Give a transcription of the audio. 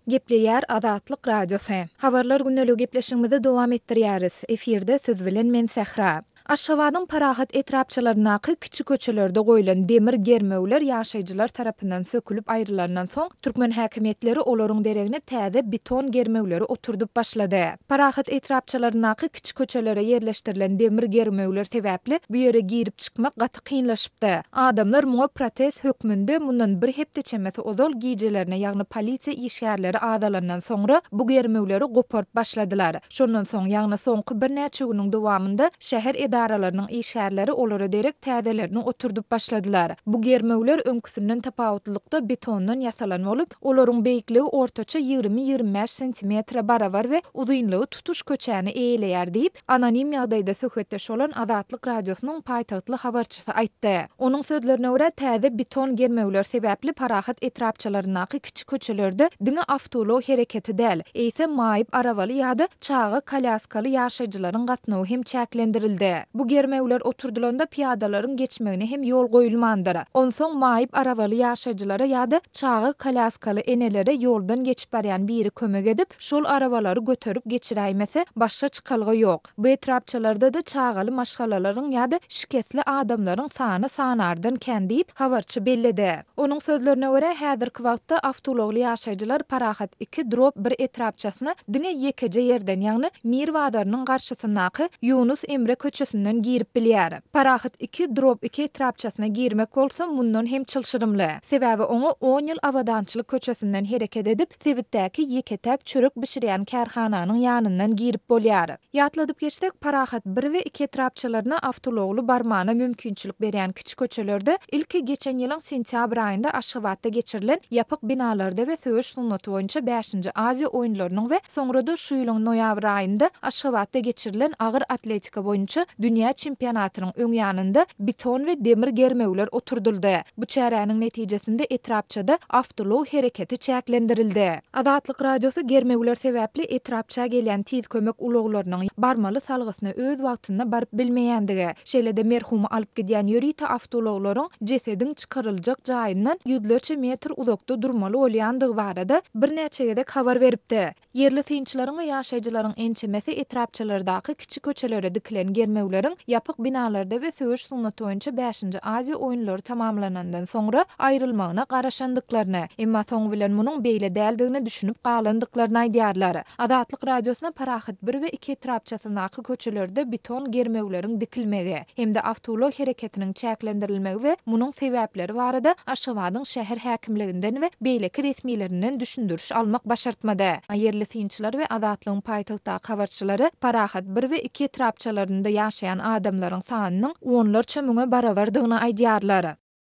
Gepleýär Azatlyk Radiosu. Habarlar günnälik gepleşigimizi dowam etdirýäris. Eferde siz bilen men Sähra. Aşgabatyň parahat etrapçylarynaky kiçik köçelerde goýulan demir germegler ýaşaýjylar tarapyndan sökülip aýrylandan soň türkmen häkimetleri olaryň deregine täze beton germegleri oturdup başlady. Parahat etrapçylarynaky kiçik köçelere ýerleşdirilen demir germegler sebäpli bu ýere girip çykmak gaty kynlaşypdy. Adamlar muňa protest hökmünde mundan bir hepde çemesi ozal giýjelerine ýagny polisiýa işgärleri adalandan soňra bu germegleri goparyp başladylar. Şondan soň ýagny soňky bir näçe güniň dowamında şäher idaralarının işgärleri olara derek täzelerini oturdup başladylar. Bu germegler öňküsinden tapawutlykda betondan ýasalan bolup, olaryň beýikligi ortaça 20-25 sm barabar we uzunlygy tutuş köçäni eýleýär diýip anonim ýagdaýda söhbetdeş bolan Azatlyk Radiosynyň paýtagtly habarçysy aýtdy. Onuň sözlerine görä täze beton germegler sebäpli parahat etrapçylarynaky kiçik köçelerde diňe awtolog hereketi däl, eýse maýyp arabaly ýa-da çagy kolyaskaly ýaşaýjylaryň gatnawy hem çäklendirildi. Bu germegler oturdulanda piyadalaryň geçmegine hem ýol goýulmandyr. Onsoň maýyp arabaly ýaşaýjylara ýa-da çagy kolyaskaly enelere ýoldan geçip barýan biri kömek edip, şol arabalary göterip geçiräýmese başga çykalgy ýok. Bu etrapçylarda da çagaly maşgalalaryň ýa-da şikestli adamlaryň sany sanardan kän diýip habarçy belledi. Onuň sözlerine görä häzirki wagtda awtologly ýaşaýjylar parahat 2 drop bir etrapçasyna diňe ýekeje ýerden ýagny Mir Badarynyň garşysyndaky Yunus Emre köçesinden girip bilýär. Parahat 2 drop 2 etrapçasyna girmek bolsa mundan hem çylşyrymly. Sebäbi oňa 10 ýyl Awadançylyk köçesinden hereket edip, Sewitdäki ýeketäk çörek bişirýän kärhananyň ýanyndan girip bolýar. Ýatladyp geçsek, parahat 1 we 2 etrapçylaryna awtologly barmana mümkinçilik berýän kiçik köçelerde ilki geçen ýylyň sentýabr aýynda Aşgabatda geçirilen ýapyk binalarda we söwüş sunnaty boýunça 5-nji Aziýa oýunlarynyň we soňrada şu ýylyň noýabr aýynda Aşgabatda geçirilen agyr atletika boýunça dünýä çempionatynyň öň ýanynda beton we demir germegler oturduldy. Bu çäräniň netijesinde etrapçada awtolog hereketi çäklendirildi. Azatlyk Radiosu germegler sebäpli etrapça gelýän tiz kömek ulaglarynyň barmaly salgysyna öz wagtynda baryp bilmeýändigi, şeýle-de merhumy alyp gidýän ýörite awtologlaryň jesediň çykaryljak jaýyndan ýüzlerçe metr uzakda durmaly bolýandygy barada bir näçe gedek habar beripdi. Yerli synçylaryň we ýaşaýjylaryň ençemesi etrapçalardaky kiçik köçelere dikilen germegleriň ýapyk binalarda we söwüş sunnaty boýunça 5-nji Aziýa oýunlary tamamlanandan soňra aýrylmagyna garaşandyklaryny, emma soň bilen munyň beýle däldigini düşünüp galandyklaryny aýdýarlar. Azatlyk Radiosyna parahat 1 we 2 etrapçasyndaky köçelerde beton germegleriň dikilmegi hem de awtolog hereketiniň çäklendirilmegi we munyň sebäpleri barada Aşgabatyň şäher häkimliginden we beýleki resmiýetlerinden düşündürüş almak başartmady. Yerli synçylar we Azatlygyň paýtagtdaky habarçylary parahat 1 we 2 etrapçalarynda ýaşaýan adamlaryň sanynyň onlarça müňe barabardygyny aýdýarlar.